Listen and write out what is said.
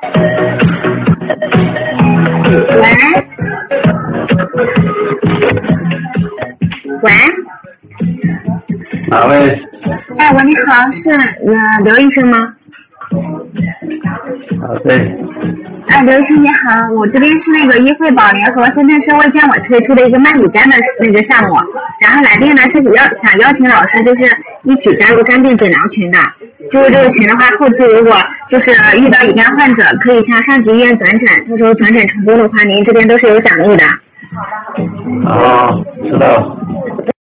喂？喂？ 哪位？ 哎，喂，你好，是刘医生吗？ 对。 哎，刘医生你好，我这边是那个医惠保联和深圳市卫健委推出的一个慢乙肝的那个项目，然后来电呢是想邀请老师就是一起加入肝病诊疗群的。就是这个群的话，后期如果就是遇到乙肝患者，可以向上级医院转诊，到时候转诊成功的话，您这边都是有奖励的。 哦，知道。